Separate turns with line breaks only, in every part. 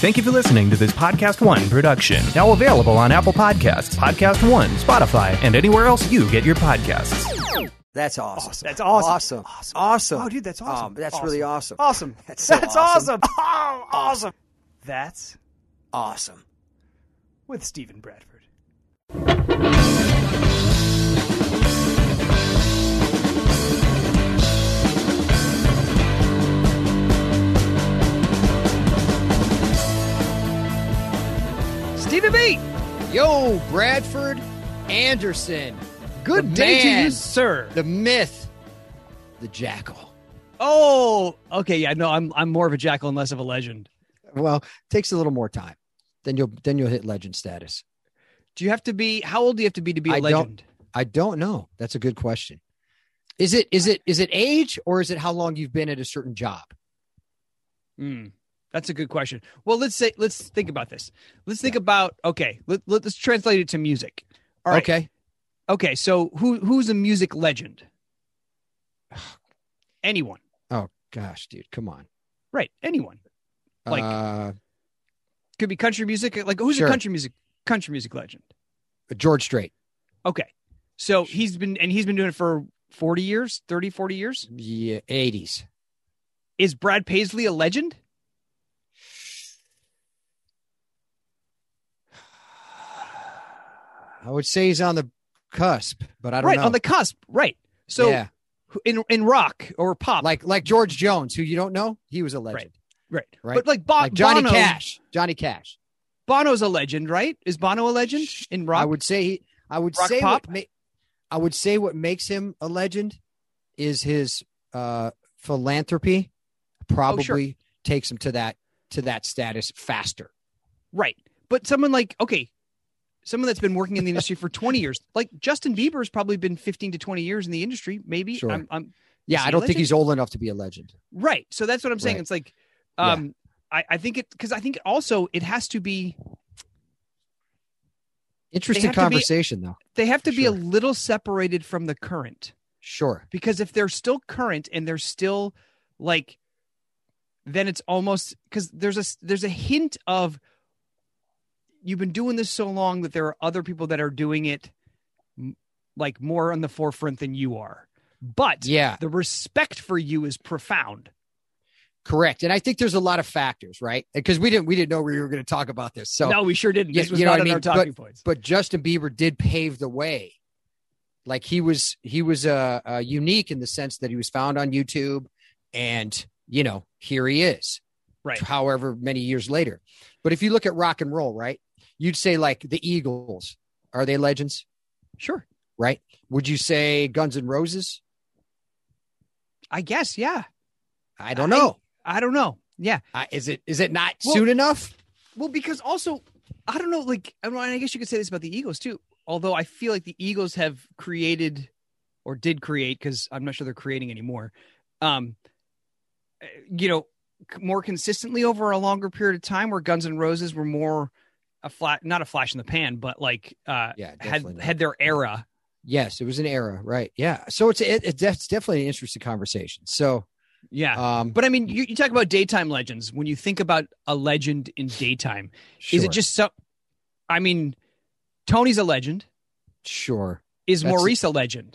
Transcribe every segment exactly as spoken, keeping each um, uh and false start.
Thank you for listening to this Podcast One production. Now available on Apple Podcasts, Podcast One, Spotify, and anywhere else you get your podcasts.
That's awesome.
That's awesome.
Awesome.
Awesome.
Awesome.
Oh, dude, that's awesome.
Um, that's
awesome.
really awesome.
Awesome.
That's so
That's
awesome.
awesome. Oh, awesome. That's
Awesome.
with Stephen Bradford. Stephen B.
Yo, Bradford Anderson. Good
The
day
man,
to you,
sir.
The myth, the jackal.
Oh, okay. Yeah, no, I'm I'm more of a jackal and less of a legend.
Well, takes a little more time. Then you'll then you'll hit legend status.
Do you have to be? How old do you have to be to be a
I
legend?
don't. I don't know. That's a good question. Is it is it is it age or is it how long you've been at a certain job?
Hmm. That's a good question. Well, let's say let's think about this. Let's think about okay. Let, let, let's translate it to music. All right.
Okay.
Okay. So who who's a music legend? Anyone.
Oh gosh, dude, come on.
Right. Anyone. Like
uh,
could be country music. Like who's
sure.
a country music country music legend?
George Strait.
Okay. So he's been and he's been doing it for forty years, thirty, forty years.
Yeah, eighties.
Is Brad Paisley a legend?
I would say he's on the cusp, but I don't
right,
know.
on the cusp. Right. So
yeah.
in in rock or pop.
like like George Jones, who you don't know, he was a legend.
Right.
Right.
But like, Bo-
Like Johnny
Bono,
Cash. Johnny Cash.
Bono's a legend, right? Is Bono a legend in rock?
I would say he, I would
Rock
say
pop?
what ma- I would say what makes him a legend is his uh, philanthropy. Probably
Oh, sure.
takes him to that to that status faster.
Right. But someone like, okay, someone that's been working in the industry for twenty years, like Justin Bieber's probably been fifteen to twenty years in the industry. Maybe.
Sure.
I'm, I'm,
Yeah,
is he
I
a
don't think
legend?
he's old enough to be a legend.
Right. So that's what I'm saying.
Right.
It's like, um, I, I think it, because I think also it has to be,
Interesting
have to be-
conversation, though.
they have to be a
Sure.
little separated from the current.
Sure.
Because if they're still current and they're still like, then it's almost because there's a there's a hint of you've been doing this so long that there are other people that are doing it m- like more on the forefront than you are. But
Yeah.
the respect for you is profound.
Correct. And I think there's a lot of factors, right? Because we didn't we didn't know we were going to talk about this. So
No, we sure didn't.
Yeah,
This was
you know
not
what I
in our
mean?
talking points.
but Justin Bieber did pave the way. Like he was he was uh, uh unique in the sense that he was found on YouTube, and you know, here he is.
Right.
However many years later. But if you look at rock and roll, right? You'd say like the Eagles, are they legends?
Sure.
Right? Would you say Guns N' Roses?
I guess, yeah.
I don't know.
I don't know. Yeah.
Uh, is it is it not
Well-
soon enough?
Well, because also, I don't know, like, I, mean, I guess you could say this about the Eagles too. Although I feel like the Eagles have created or did create, because I'm not sure they're creating anymore, um, you know, c- more consistently over a longer period of time, where Guns N' Roses were more a flat, not a flash in the pan, but like uh,
Yeah,
had
definitely not.
had their era.
Yes, it was an era, right? Yeah. So it's it, it's def- it's definitely an interesting conversation. So
Yeah.
um
But I mean, you, you talk about daytime legends. When you think about a legend in daytime, is
sure,
it just so? I mean, Tony's a legend.
sure.
Is
That's-
Maurice a legend?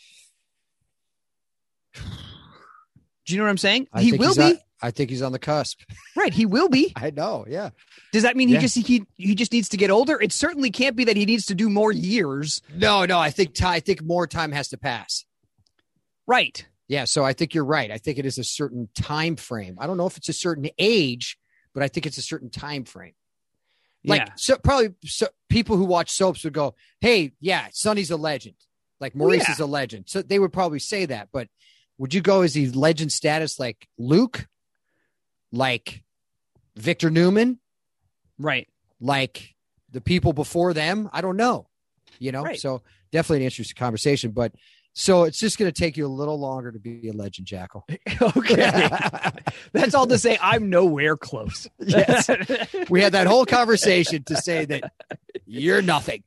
Do you know what I'm saying?
I
he
think
will
he's
be.
on- I think he's on the cusp.
Right. He will be.
I know. Yeah.
Does that mean he
Yeah.
just he he just needs to get older? It certainly can't be that he needs to do more years.
No, no. I think ti- I think more time has to pass.
Right.
Yeah. So I think you're right. I think it is a certain time frame. I don't know if it's a certain age, but I think it's a certain time frame. Like
yeah.
so, probably so, people who watch soaps would go, "Hey, yeah, Sonny's a legend. Like Maurice
yeah.
is a legend." So they would probably say that. But would you go as he legend status like Luke, like Victor Newman,
Right.
like the people before them? I don't know. You know,
Right.
so definitely an interesting conversation. But so it's just going to take you a little longer to be a legend, Jackal.
Okay. That's all to say I'm nowhere close.
Yes. We had that whole conversation to say that you're nothing.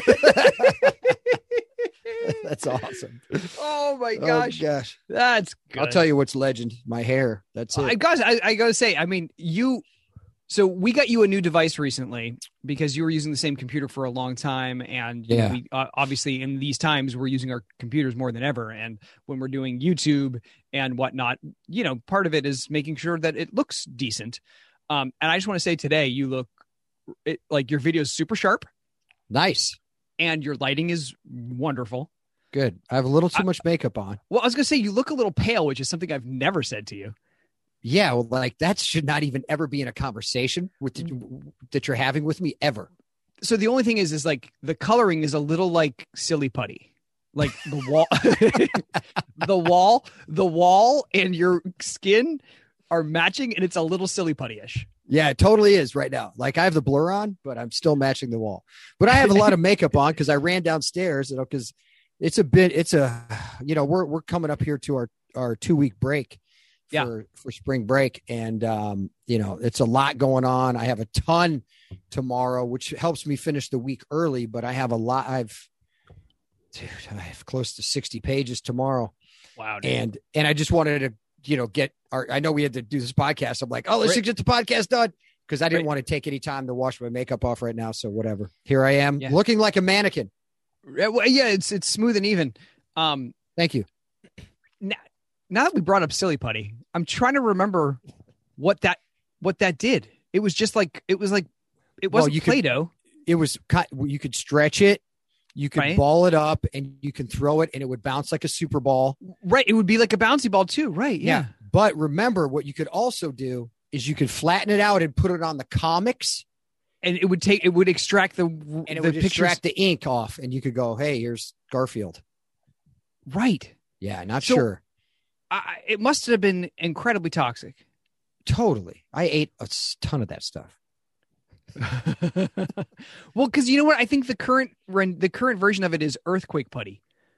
That's awesome.
Oh my
Oh,
gosh.
gosh.
That's good.
I'll tell you what's legend. My hair. That's it.
I got I, I gotta say, I mean, you So we got you a new device recently because you were using the same computer for a long time. And you
Yeah.
know, we, uh, obviously in these times, we're using our computers more than ever. And when we're doing YouTube and whatnot, you know, part of it is making sure that it looks decent. Um, and I just want to say today, you look it, like your video is super sharp
Nice.
and your lighting is wonderful.
Good. I have a little too
I-
much makeup on.
Well, I was going to say you look a little pale, which is something I've never said to you.
Yeah. Well, like that should not even ever be in a conversation with the, that you're having with me ever.
So the only thing is, is like the coloring is a little like silly putty, like the wall, the wall, the wall and your skin are matching and it's a little silly putty-ish.
Yeah, it totally is right now. Like I have the blur on, but I'm still matching the wall. But I have a lot of makeup on because I ran downstairs, you know, because it's a bit, it's a, you know, we're we're coming up here to our our two week break for
Yeah.
for spring break, and um, you know, it's a lot going on. I have a ton tomorrow, which helps me finish the week early. But I have a lot. I've, dude, I have close to sixty pages tomorrow,
Wow. Dude.
and and I just wanted to, you know, get our. I know we had to do this podcast. I'm like, oh, let's
Right.
get the podcast done because I didn't
Right.
want to take any time to wash my makeup off right now. So whatever. Here I am,
Yeah.
looking like a mannequin.
Yeah, well, yeah, it's it's smooth and even. Um,
Thank you.
now, now that we brought up silly putty, I'm trying to remember what that what that did. It was just like it was like it
Well,
wasn't
you could-
Play-Doh.
It was cut. You could stretch it. You could
Right.
ball it up, and you can throw it, and it would bounce like a super ball.
Right. It would be like a bouncy ball too. Right. Yeah.
But remember, what you could also do is you could flatten it out and put it on the comics,
And it would take it would extract the
and it
the
would
pictures.
extract the ink off, and you could go, "Hey, here's Garfield."
Right.
Yeah, not
So-
sure.
I, it must have been incredibly toxic.
Totally. I ate a s- ton of that stuff.
Well, because you know what, I think the current ren- the current version of it is earthquake putty.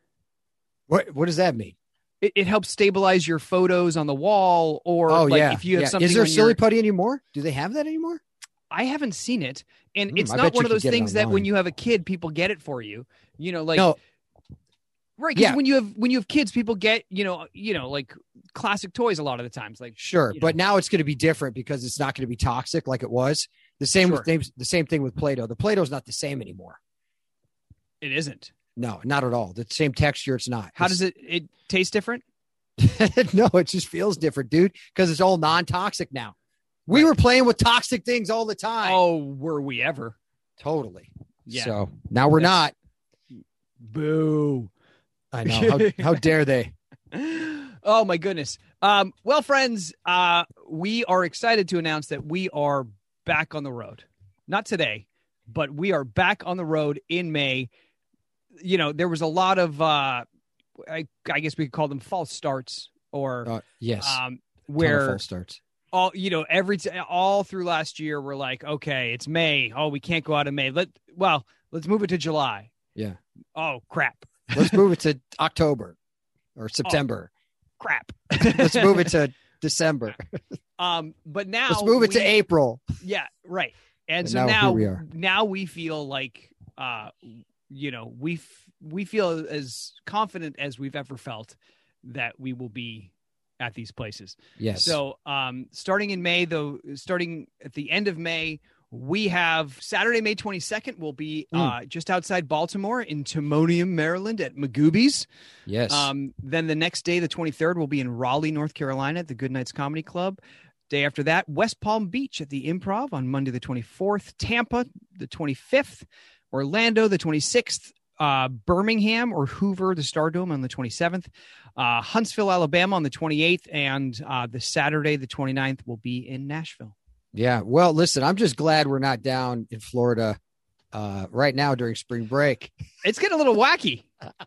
What What does that mean?
It, it helps stabilize your photos on the wall, or
Oh
like
yeah.
if you have
yeah.
something.
Is there
on
silly
your,
putty anymore? Do they have that anymore?
I haven't seen it, and
Hmm,
it's
I
not
bet you
one of
could
those
get it
things that when
online.
you have a kid, people get it for you. You know, like
No.
right? Because
Yeah.
when you have when you have kids, people get you know you know like classic toys a lot of the times. Like
Sure,
you
but
know.
now it's going to be different because it's not going to be toxic like it was. The same
Sure.
with things, the same thing with Play-Doh. The Play-Doh's not the same anymore.
it isn't.
No, not at all. The same texture, it's not.
How does it it taste different?
it? No, it just feels different, dude. Because it's all non-toxic now. We
Right.
were playing with toxic things all the time.
Oh, were we ever?
totally.
Yeah.
So now we're
That's-
not.
Boo.
I know. How, how dare they?
Oh my goodness. Um, well, friends, uh, we are excited to announce that we are back on the road. Not today, but we are back on the road in May. You know, there was a lot of, uh, I, I guess we could call them false starts, or
Uh, yes.
um,
Ton of
where
false starts.
all you know every t- all through last year we're like, okay, it's May. Oh, we can't go out in May. Let well, let's move it to July.
Yeah.
Oh crap,
Let's move it to October or September.
crap.
Let's move it to December.
Um, but now
Let's move it to
we-
April.
Yeah, right. And
And
so
now
now,
here we are.
now we feel like, uh, you know, we f- we feel as confident as we've ever felt that we will be at these places.
Yes.
So, um, starting in May, though, starting at the end of May, we have Saturday, May twenty-second. We'll be
Mm.
uh, just outside Baltimore in Timonium, Maryland, at Magoobies.
yes.
Um, then the next day, the twenty-third, we'll be in Raleigh, North Carolina at the Good Nights Comedy Club. Day after that, West Palm Beach at the Improv on Monday, the twenty-fourth, Tampa, the twenty-fifth, Orlando, the twenty-sixth, uh, Birmingham or Hoover, the Stardome on the twenty-seventh, uh, Huntsville, Alabama on the twenty-eighth, and uh, the Saturday, the twenty-ninth, will be in Nashville.
Yeah. Well, listen, I'm just glad we're not down in Florida uh, right now during spring break.
It's getting a little wacky.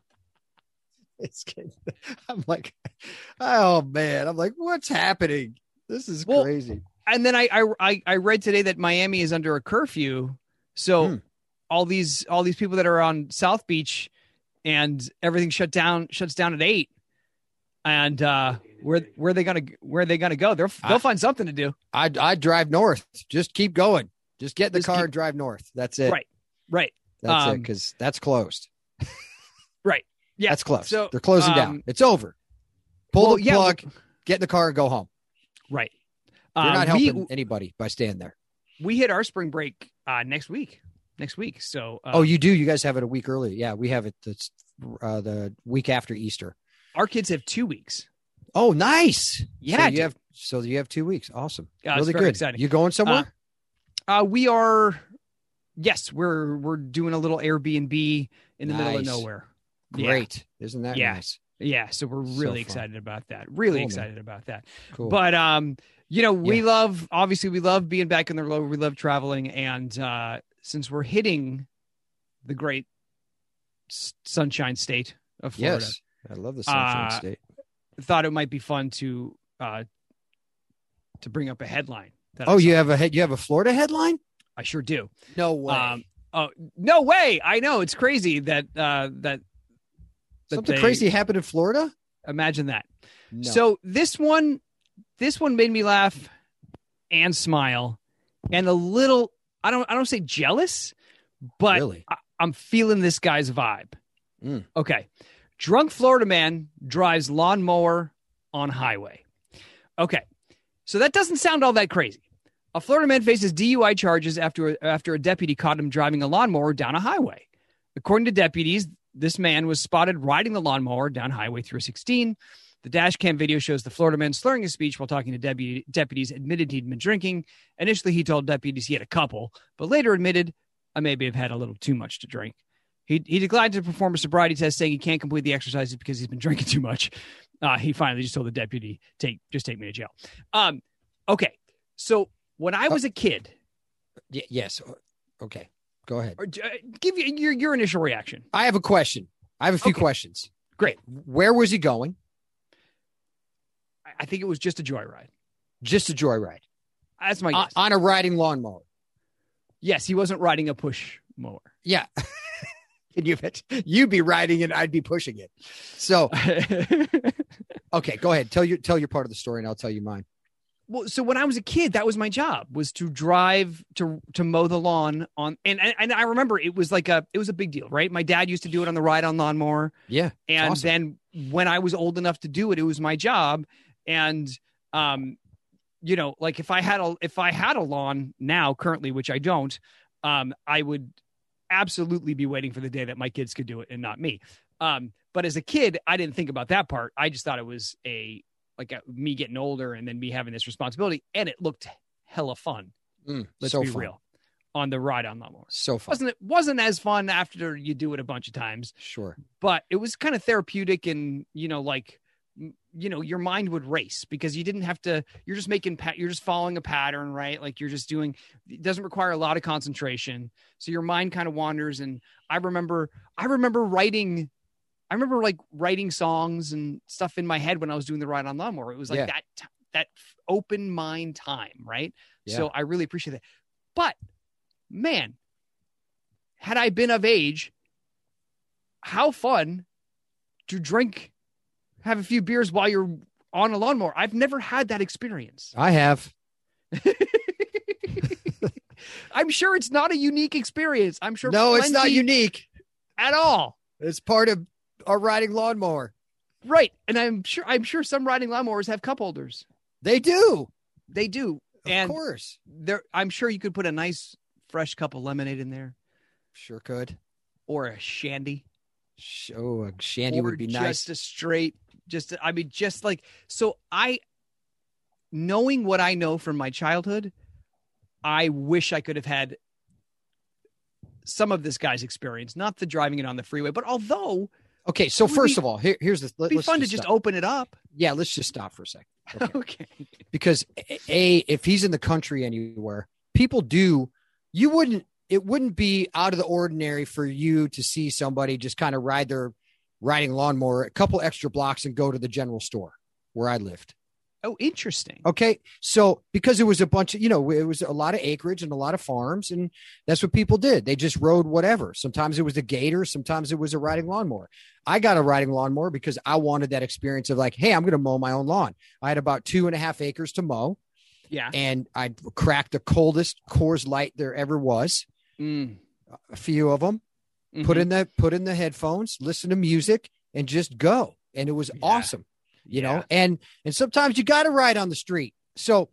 It's getting, I'm like, oh man, I'm like, what's happening? This is
Well,
crazy.
And then I, I I I read today that Miami is under a curfew, so
Hmm.
all these all these people that are on South Beach and everything shut down shuts down at eight. And uh, where where are they gonna where are they gonna go? They'll they'll
I-
find something to do.
I'd, I'd drive north. Just keep going. Just get in the
Just
car
keep-
and drive north. That's it.
Right. Right.
That's it.
Um,
Because that's closed.
Right. Yeah.
That's close.
So
They're closing
um,
down. It's over. Pull
well,
the
yeah,
plug, get in the car and go home.
Right.
You're
Uh,
not
we-
helping anybody by staying there.
we hit our spring break uh, next week. Next week. So. Uh,
oh, you do? You guys have it a week early? Yeah, we have it the, uh, the week after Easter.
Our kids have two weeks.
Oh, nice.
Yeah.
So you have so you have two weeks. Awesome.
Uh,
really
very
good.
Exciting.
You going somewhere?
Uh, uh, we are. Yes, we're we're doing a little Airbnb in the
Nice.
middle of nowhere.
Great. Yeah. Isn't that
yeah.
nice?
Yeah. So we're really
So
excited about that. Really
Cool,
excited man. about that.
Cool.
But um, you know, we
Yeah.
love obviously we love being back in the road. We love traveling, and uh, since we're hitting the great s- sunshine state of Florida,
yes, I love the Sunshine
Uh,
State.
thought it might be fun to uh to bring up a headline. That I
Oh,
saw.
you have a head. You have a Florida headline?
I sure do.
No way.
Um, oh no way! I know it's crazy that uh, that that
Something
they-
crazy happened in Florida?
Imagine that.
No.
So this one, this one made me laugh and smile, and a little. I don't. I don't say jealous, but
Really?
I, I'm feeling this guy's vibe.
Mm.
Okay, drunk Florida man drives lawnmower on highway. Okay, so that doesn't sound all that crazy. A Florida man faces D U I charges after after a deputy caught him driving a lawnmower down a highway. According to deputies, this man was spotted riding the lawnmower down Highway three sixteen. The dash cam video shows the Florida man slurring his speech while talking to deputy, deputies, admitted he'd been drinking. Initially, he told deputies he had a couple, but later admitted, I maybe have had a little too much to drink. He, he declined to perform a sobriety test, saying he can't complete the exercises because he's been drinking too much. Uh, he finally just told the deputy, "Take, just take me to jail." Um, okay, so when I was a kid,
Y- yes. Okay. Go ahead.
or, uh, give you your, your initial reaction.
I have a question. I have a few
Okay.
questions.
Great.
Where was he going?
I- I think it was just a joyride.
Just a joyride.
That's my
On,
guess.
on a riding lawnmower.
Yes, he wasn't riding a push mower.
Yeah. Can you bet? You'd be riding it, I'd be pushing it. So, okay, go ahead. Tell your tell your part of the story and I'll tell you mine.
Well, so when I was a kid, that was my job, was to drive to to mow the lawn on, and and, and I remember it was like a it was a big deal, right? My dad used to do it on the ride on lawnmower,
Yeah.
and
awesome.
then when I was old enough to do it, it was my job, and um, you know, like if I had a if I had a lawn now currently, which I don't, um, I would absolutely be waiting for the day that my kids could do it and not me. Um, but as a kid, I didn't think about that part. I just thought it was a like a, me getting older and then me having this responsibility, and it looked hella fun.
Mm,
Let's
so
be
fun.
real. On the ride on lawnmower,
So fun.
wasn't it wasn't as fun after you do it a bunch of times,
Sure.
but it was kind of therapeutic, and you know, like m- you know, your mind would race because you didn't have to. You're just making pa- you're just following a pattern, right? Like you're just doing. It doesn't require a lot of concentration, so your mind kind of wanders. And I remember, I remember writing. I remember like writing songs and stuff in my head when I was doing the ride on lawnmower. It was like
Yeah.
that t- that open mind time, right?
Yeah.
So I really appreciate that. But man, had I been of age, how fun to drink, have a few beers while you're on a lawnmower. I've never had that experience.
I have.
I'm sure it's not a unique experience. I'm sure
No, it's not
plenty
unique.
at all.
It's part of a riding lawnmower.
Right. And I'm sure I'm sure some riding lawnmowers have cup holders.
They do.
They do.
Of
and
course.
there I'm sure you could put a nice fresh cup of lemonade in there
Sure could.
or a shandy.
Sh- Oh, a shandy
or
would be
just
nice.
a straight, just I mean, just like so. I, knowing what I know from my childhood, I wish I could have had some of this guy's experience, not the driving it on the freeway, but although
Okay, so
it would
first
be-
of all, here, here's the. Let,
it'd be
let's
fun to just
stop.
open it up.
Yeah, let's just stop for a second. Okay.
Okay.
Because a, a if he's in the country anywhere, people do. You wouldn't. It wouldn't be out of the ordinary for you to see somebody just kind of ride their riding lawnmower a couple extra blocks and go to the general store where I lived.
Oh, interesting.
Okay. So because it was a bunch of, you know, it was a lot of acreage and a lot of farms, and that's what people did. They just rode whatever. Sometimes it was a gator. Sometimes it was a riding lawnmower. I got a riding lawnmower because I wanted that experience of like, hey, I'm going to mow my own lawn. I had about two and a half acres to mow,
Yeah.
and I cracked the coldest Coors Light there ever was.
Mm.
A few of them,
Mhm.
put in the, put in the headphones, listen to music, and just go. And it was
Yeah.
awesome. You
Yeah.
know, and and sometimes you got to ride on the street. So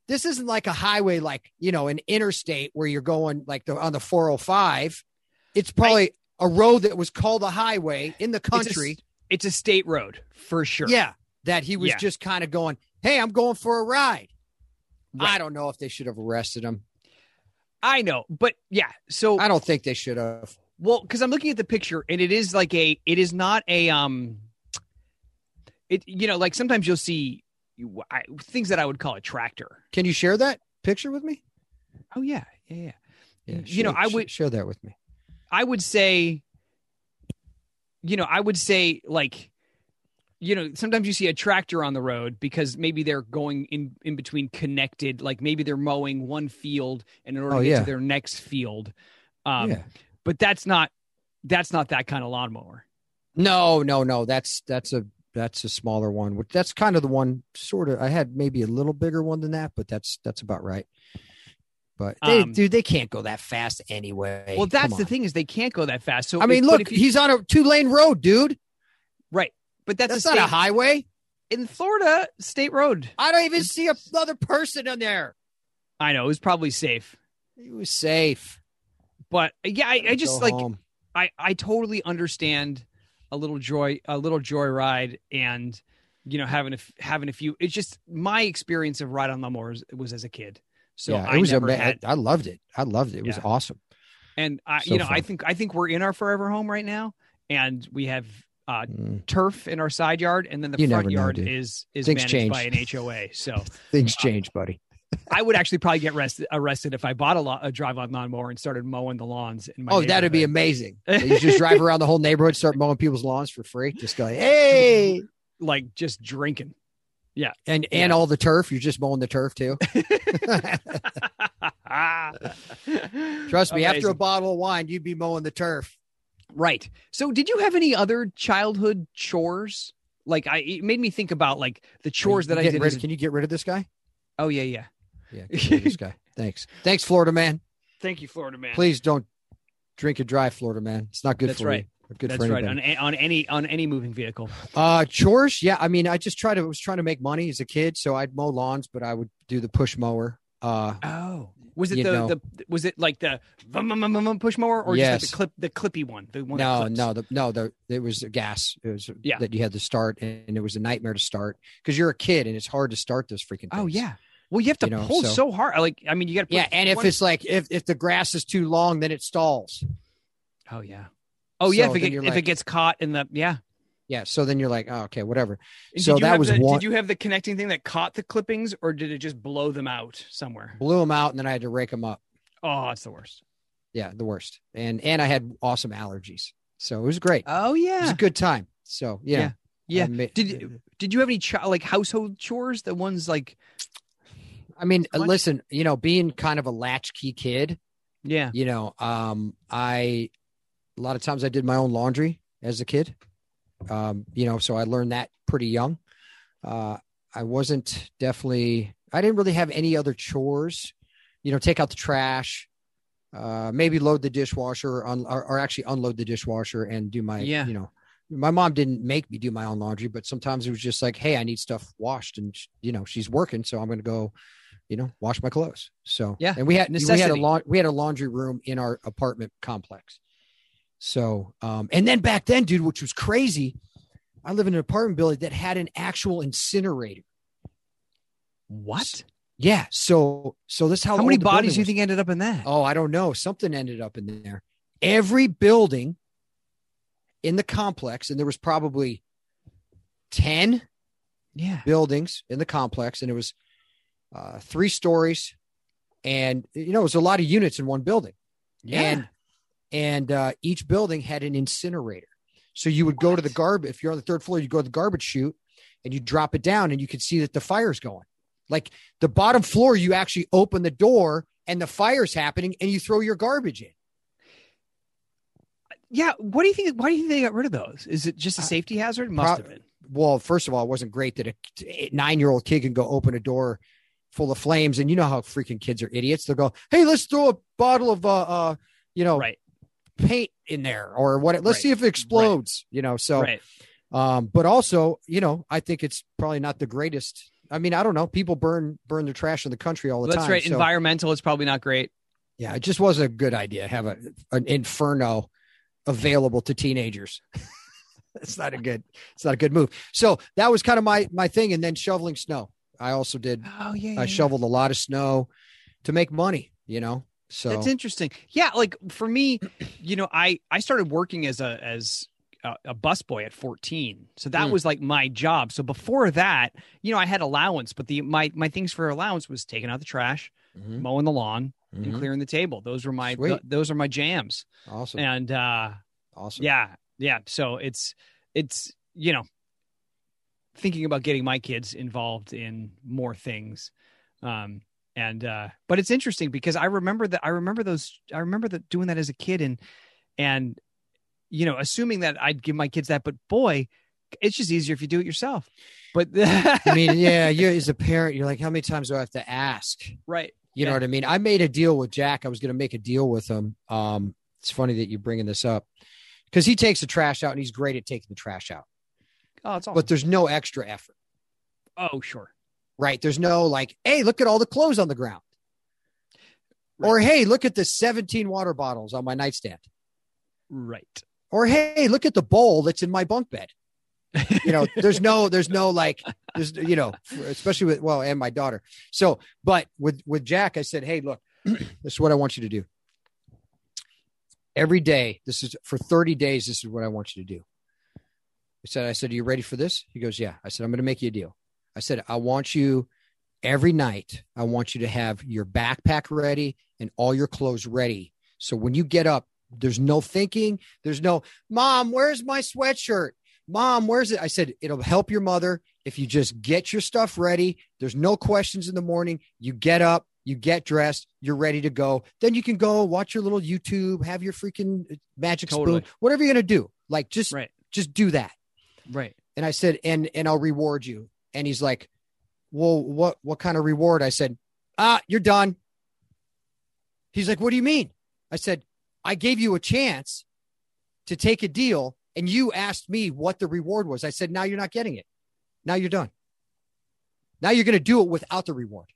this isn't like a highway, like, you know, an interstate where you're going like the, on the four oh five. It's probably I, a road that was called a highway in the country.
It's a, it's a state road for sure.
Yeah. That he was
yeah.
just kind of going, hey, I'm going for a ride.
Right.
I don't know if they should have arrested him.
I know, but yeah. So
I don't think they should have.
Well, because I'm looking at the picture and it is like a, it is not a, um, it, you know, like sometimes you'll see I, things that I would call a tractor.
Can you share that picture with me?
Oh yeah. Yeah. Yeah.
yeah
you
share,
know, I would
share that with me.
I would say, you know, I would say like, you know, sometimes you see a tractor on the road because maybe they're going in, in between connected, like maybe they're mowing one field and in order
oh,
to get
yeah.
to their next field. Um,
yeah.
But that's not, that's not that kind of lawnmower.
No, no, no. That's, that's a, that's a smaller one. That's kind of the one sort of, I had maybe a little bigger one than that, but that's, that's about right. But they,
um,
dude, they can't go that fast anyway.
Well, that's the thing is they can't go that fast. So
I mean,
if,
look,
if you,
he's on a two lane road, dude.
Right. But that's,
that's
a
not
state,
a highway.
In Florida, state road.
I don't even see another person on there.
I know. It was probably safe.
He was safe.
But yeah, I, I just
Go
like,
home.
I, I totally understand a little joy, a little joyride and, you know, having a, having a few, it's just my experience of ride on lawnmowers was as a kid. So
yeah,
I
it was
never
a,
had,
I loved it. I loved it. It was
Yeah.
awesome.
and I,
So
you know,
fun.
I think, I think we're in our forever home right now and we have uh,
Mm.
turf in our side yard. And then the
You
front
never know,
yard
dude.
is, is
Things
managed
change.
by an H O A. So
Things change, buddy.
I would actually probably get arrested, arrested if I bought a, lo- a drive-on lawnmower and started mowing the lawns. In my
Oh, that'd be
neighborhood.
amazing. You just drive around the whole neighborhood, start mowing people's lawns for free. Just go, hey,
Like just drinking.
and and all the turf. You're just mowing the turf too. Trust me, after a
Amazing.
bottle of wine, you'd be mowing the turf.
Right. So did you have any other childhood chores? Like I, it made me think about like the chores that
You
I
getting
did.
rid-
as a-
can you get rid of this guy?
oh yeah. Yeah.
Yeah, get rid of this guy. Thanks. Thanks, Florida man.
Thank you, Florida man.
Please don't drink and drive, Florida man. It's not good
That's
for
right.
you. Not good
That's
for
right.
anything.
On, a- on any, on any moving vehicle.
Uh, chores. Yeah. I mean, I just try to, was trying to make money as a kid. So I'd mow lawns, but I would do the push mower. Uh,
Oh, was it
You
the,
know.
the, was it like the vum, vum, vum, vum, vum push mower or
Yes.
just like the clip, the clippy one? The one that
no,
clips?
no, the, no, the, it was a gas. It was
Yeah.
that you had to start and it was a nightmare to start because you're a kid and it's hard to start those freaking things.
Oh yeah. Well, you have to
You know,
pull so,
so-
hard. Like, I mean, you got to.
Yeah. And if it's like, if, if the grass is too long, then it stalls.
Oh yeah. Oh yeah.
So
If it,
then
get,
you're
if it
like-
gets caught in the yeah.
Yeah. So then you're like, oh, okay, whatever.
And
So
did you
that
have
was
the,
one.
Did you have the connecting thing that caught the clippings, or did it just blow them out somewhere?
Blew them out and then I had to rake them up.
Oh, it's the worst.
Yeah. The worst. And, and I had awesome allergies. So it was great.
Oh
It was
yeah.
a good time. So yeah.
Yeah.
I ma-
Did Did you have any ch- like household chores? The ones like
I mean,
What?
listen, you know, being kind of a latchkey kid,
yeah.
you know, um, I, a lot of times I did my own laundry as a kid. Um, you know, so I learned that pretty young. Uh, I wasn't definitely, I didn't really have any other chores, you know, take out the trash, uh, maybe load the dishwasher or, un- or, or actually unload the dishwasher and do my,
Yeah.
you know, my mom didn't make me do my own laundry, but sometimes it was just like, hey, I need stuff washed and, you know, she's working. So I'm going to go, you know, wash my clothes. So,
Yeah,
and we had, we had a
necessity.
la- we had a laundry room in our apartment complex. So, um, and then back then, dude, which was crazy, I live in an apartment building that had an actual incinerator.
What?
Yeah. So, so this is how,
How many
old the
bodies
building
do you
was.
think ended up in that?
Oh, I don't know. Something ended up in there. Every building in the complex, and there was probably ten
Yeah.
buildings in the complex, and it was uh, three stories, and you know, it was a lot of units in one building.
Yeah.
And and uh, each building had an incinerator. So you would go to the garbage. If you're on the third floor, you go to the garbage chute and you drop it down and you could see that the fire's going. Like the bottom floor, you actually open the door and the fire's happening and you throw your garbage in.
yeah. What do you think? Why do you think they got rid of those? Is it just a safety hazard? Must
Pro-
have been.
Well, first of all, it wasn't great that a nine-year-old kid can go open a door full of flames. And you know how freaking kids are idiots. They'll go, hey, let's throw a bottle of, uh, uh you know,
Right.
paint in there or what, let's
Right.
see if it explodes, you know? So,
Right.
um, but also, you know, I think it's probably not the greatest I mean, I don't know. People burn burn their trash in the country all the
That's
time.
right.
So,
Environmental is probably not great.
yeah, it just wasn't a good idea. Have a an inferno available to teenagers. It's not a good. It's not a good move. So that was kind of my my thing. And then shoveling snow. I also did.
Oh yeah. yeah
I
yeah.
shoveled a lot of snow to make money. You know. So
That's interesting. Yeah, like for me, you know, I I started working as a as a, a busboy at fourteen, so that
Mm.
was like my job. So before that, you know, I had allowance, but the my my things for allowance was taking out the trash,
Mhm.
mowing the lawn, and
Mhm.
clearing the table. Those were my
Sweet.
th- those are my jams.
Awesome.
And uh,
Awesome.
yeah, yeah. So it's it's you know, thinking about getting my kids involved in more things. Um, And, uh, but it's interesting because I remember that I remember those, I remember that doing that as a kid and, and, you know, assuming that I'd give my kids that, but boy, it's just easier if you do it yourself. But
I mean, yeah, you as a parent, you're like, how many times do I have to ask?
right.
You know
Yeah.
what I mean? I made a deal with Jack. I was going to make a deal with him. Um, it's funny that you're bringing this up because he takes the trash out and he's great at taking the trash out,
Oh, it's awesome.
but there's no extra effort,
Oh, sure.
right? There's no like, hey, look at all the clothes on the ground.
Right.
Or, hey, look at the seventeen water bottles on my nightstand.
Right.
Or, hey, look at the bowl that's in my bunk bed. You know, there's no, there's no like, there's, you know, especially with, well, and my daughter. So, but with, with Jack, I said, hey, look, this is what I want you to do. Every day, this is for thirty days. This is what I want you to do. I said, I said, are you ready for this? He goes, yeah. I said, I'm going to make you a deal. I said, I want you every night. I want you to have your backpack ready and all your clothes ready. So when you get up, there's no thinking. There's no, Mom, where's my sweatshirt? Mom, where's it? I said, it'll help your mother if you just get your stuff ready. There's no questions in the morning. You get up, you get dressed, you're ready to go. Then you can go watch your little YouTube, have your freaking magic
Totally.
spoon, whatever you're going to do. Like, just,
Right.
just do that.
Right.
And I said, and, and I'll reward you. And he's like, well, what, what kind of reward? I said, ah, you're done. He's like, what do you mean? I said, I gave you a chance to take a deal and you asked me what the reward was. I said, now you're not getting it. Now you're done. Now you're going to do it without the reward.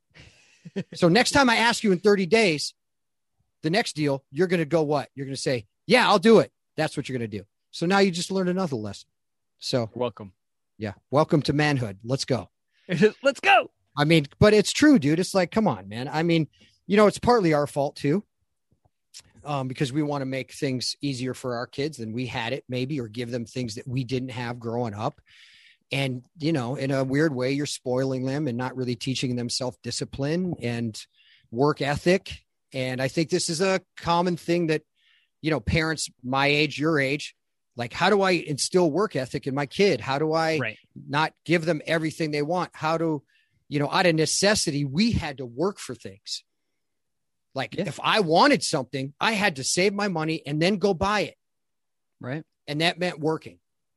So next time I ask you in thirty days, the next deal, you're going to go what? You're going to say, yeah, I'll do it. That's what you're going to do. So now you just learned another lesson. So
Welcome.
yeah, welcome to manhood. Let's go.
Let's go.
I mean, but it's true, dude. It's like, come on, man. I mean, you know, it's partly our fault too. Um, because we want to make things easier for our kids than we had it maybe, or give them things that we didn't have growing up. And, you know, in a weird way, you're spoiling them and not really teaching them self-discipline and work ethic. And I think this is a common thing that, you know, parents my age, your age, like, how do I instill work ethic in my kid? How do I
Right.
not give them everything they want? How do, you know, out of necessity, we had to work for things. Like
Yeah.
if I wanted something, I had to save my money and then go buy it.
Right.
And that meant working.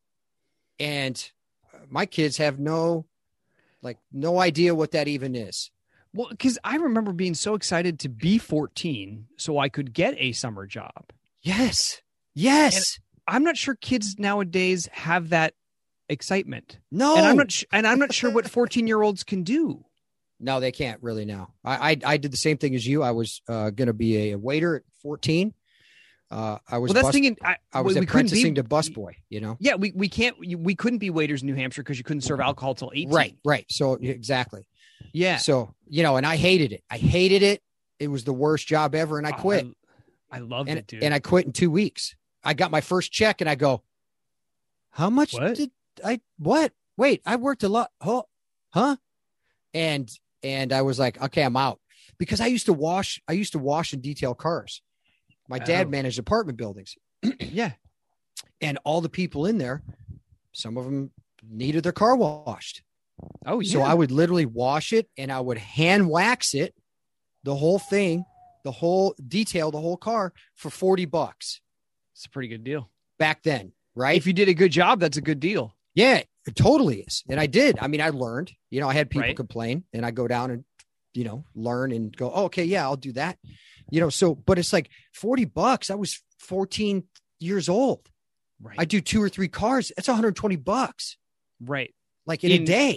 And my kids have no, like, no idea what that even is.
Well, because I remember being so excited to be fourteen so I could get a summer job.
Yes. Yes.
I'm not sure kids nowadays have that excitement.
no.
And I'm not sh- and I'm not sure what fourteen year olds can do.
No, they can't really now. I, I, I did the same thing as you. I was uh, going to be a waiter at fourteen. Uh, I was,
Well, that's
bus-
thinking I,
I was
we, we couldn't
apprenticing
be,
to busboy, you know?
Yeah, we, we can't we couldn't be waiters in New Hampshire because you couldn't serve alcohol till eighteen.
Right. Right. So exactly.
Yeah.
So, you know, and I hated it. I hated it. It was the worst job ever. And I
Oh,
quit.
I, I loved
and,
it, dude.
and I quit in two weeks. I got my first check and I go, how much
What?
did I, what? Wait, I worked a lot. Huh? Huh? And, and I was like, okay, I'm out because I used to wash, I used to wash and detail cars. My dad
Oh.
managed apartment buildings
yeah.
and all the people in there, some of them needed their car washed.
Oh, yeah.
So I would literally wash it and I would hand wax it, the whole thing, the whole detail, the whole car for forty bucks
It's a pretty good deal.
back then. Right.
If you did a good job, that's a good deal.
Yeah, it totally is. And I did. I mean, I learned, you know, I had people
Right.
complain and I go down and, you know, learn and go, oh, okay, yeah, I'll do that. You know, so, but it's like forty bucks. I was fourteen years old.
Right.
I do two or three cars. It's one hundred twenty bucks,
right.
like in,
In-
a day.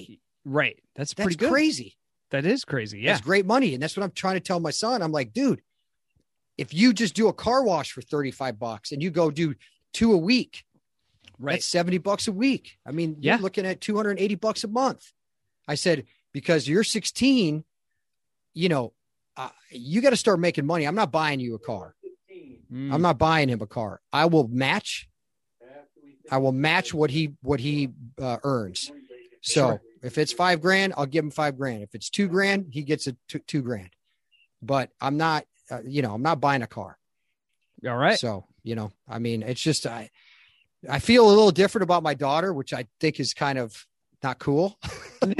Right. That's
That's
pretty good.
crazy.
That is crazy. Yeah.
That's great money. And that's what I'm trying to tell my son. I'm like, dude, if you just do a car wash for thirty-five bucks and you go do two a week,
Right.
that's seventy bucks a week. I mean,
Yeah.
you're looking at two hundred eighty bucks a month. I said, because you're sixteen, you know, uh, you got to start making money. I'm not buying you a car.
Mm.
I'm not buying him a car. I will match. I will match what he, what he uh, earns. So
Sure.
if it's five grand, I'll give him five grand. If it's two grand, he gets a two, two grand, but I'm not, uh, you know, I'm not buying a car.
All right.
So, you know, I mean, it's just, I, I feel a little different about my daughter, which I think is kind of not cool, but,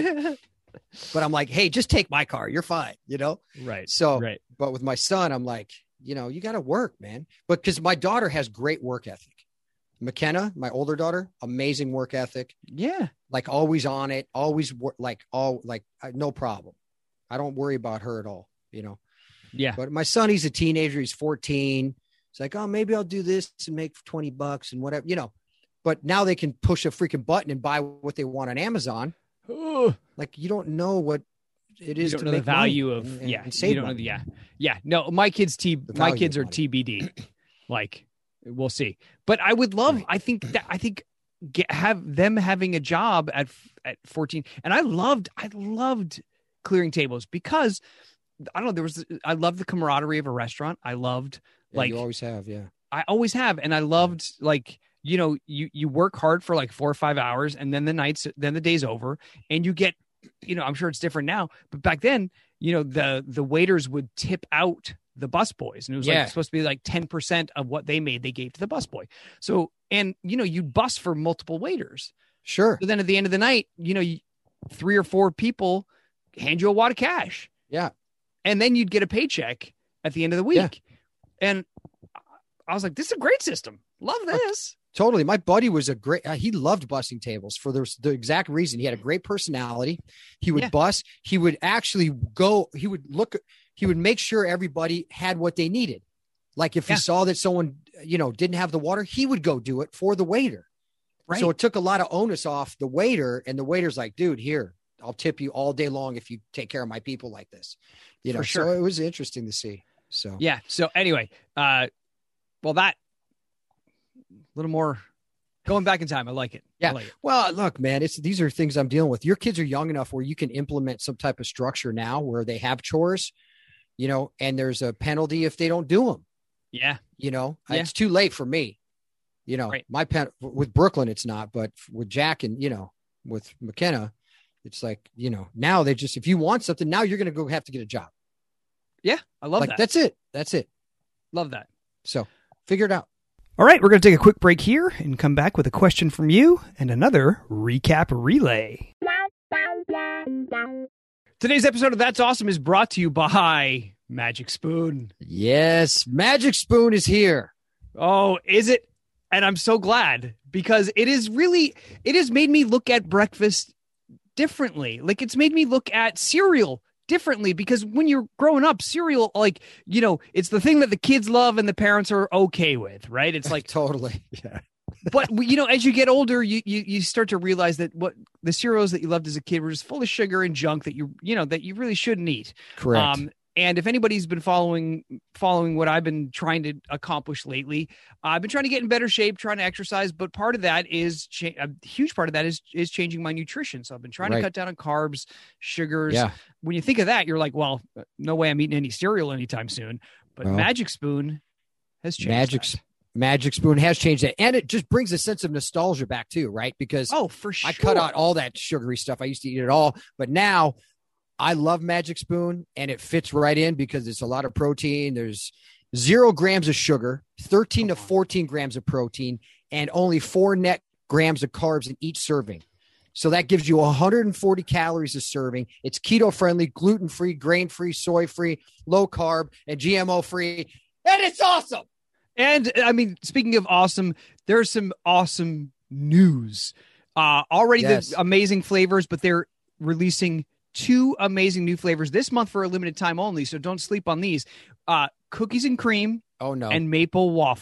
but I'm like, hey, just take my car. You're fine. You know?
right.
So,
Right.
but with my son, I'm like, you know, you got to work, man. But because my daughter has great work ethic. McKenna, my older daughter, amazing work ethic.
Yeah.
Like always on it, always wor- like all like I, no problem. I don't worry about her at all, you know.
Yeah.
But my son, he's a teenager. He's fourteen. It's like, oh, maybe I'll do this and make twenty bucks and whatever, you know. But now they can push a freaking button and buy what they want on Amazon.
Ugh.
Like you don't know what it
You
is
don't
to
know the
make
value
money
of
and- and-
yeah.
and
you
save
don't know
money.
the, yeah. Yeah. No, my kids T
The
my
value
kids
of
are
money.
T B D. Like we'll see. But I would love
Right.
I think that I think get, have them having a job at at fourteen. And I loved I loved clearing tables because I don't know there was I loved the camaraderie of a restaurant. I loved
Yeah,
like
you always have, yeah.
I always have. And I loved like, you know, you, you work hard for like four or five hours and then the nights, then the day's over and you get, you know, I'm sure it's different now, but back then, you know, the, the waiters would tip out the busboys and it was
Yeah.
like supposed to be like ten percent of what they made, they gave to the busboy. So, and you know, you bus for multiple waiters.
Sure.
So then at the end of the night, you know, you, three or four people hand you a wad of cash.
Yeah.
And then you'd get a paycheck at the end of the week.
Yeah.
And I was like, this is a great system. Love this.
Totally. My buddy was a great, uh, he loved busing tables for the, the exact reason. He had a great personality. He would
Yeah.
bus. He would actually go, he would look, he would make sure everybody had what they needed. Like if
Yeah.
he saw that someone, you know, didn't have the water, he would go do it for the waiter.
Right.
So it took a lot of onus off the waiter, and the waiter's like, dude, here, I'll tip you all day long if you take care of my people like this. You know,
For sure.
so it was interesting to see. So
Yeah. So anyway, uh, well, that a little more going back in time. I like it.
Yeah.
I like it.
Well, look, man, it's these are things I'm dealing with. Your kids are young enough where you can implement some type of structure now where they have chores, you know, and there's a penalty if they don't do them.
Yeah.
You know,
Yeah.
it's too late for me. You know,
Right.
my pen with Brooklyn, it's not, but with Jack and, you know, with McKenna, it's like, you know, now they just, if you want something, now you're going to go have to get a job.
Yeah. I love
Like,
that.
that's it. That's it.
Love that.
So figure it out.
All right, we're going to take a quick break here and come back with a question from you and another recap relay.
Today's episode of That's Awesome is brought to you by Magic Spoon.
Yes. Magic Spoon is here.
Oh, is it? And I'm so glad because it is really, it has made me look at breakfast differently. Like it's made me look at cereal differently because when you're growing up, cereal, like, you know, it's the thing that the kids love and the parents are okay with, right? It's like,
Totally. Yeah.
but you know, as you get older, you, you, you start to realize that what the cereals that you loved as a kid were just full of sugar and junk that you, you know, that you really shouldn't eat.
Correct.
Um, and if anybody's been following following what I've been trying to accomplish lately, uh, I've been trying to get in better shape, trying to exercise. But part of that is cha- a huge part of that is is changing my nutrition. So I've been trying
Right.
to cut down on carbs, sugars.
Yeah.
When you think of that, you're like, well, no way I'm eating any cereal anytime soon. But
Well,
Magic Spoon has changed.
Magic,
that.
Magic Spoon has changed it. And it just brings a sense of nostalgia back too, right? Because
Oh, for sure.
I cut out all that sugary stuff. I used to eat it all, but now I love Magic Spoon and it fits right in because it's a lot of protein. There's zero grams of sugar, thirteen to fourteen grams of protein, and only four net grams of carbs in each serving. So that gives you one hundred forty calories a serving. It's keto friendly, gluten free, grain free, soy free, low carb, and G M O free. And it's awesome.
And I mean, speaking of awesome, there's some awesome news. Uh, already
Yes.
the amazing flavors, but they're releasing two amazing new flavors this month for a limited time only. So don't sleep on these. Uh, cookies and cream
Oh, no.
and maple waffle.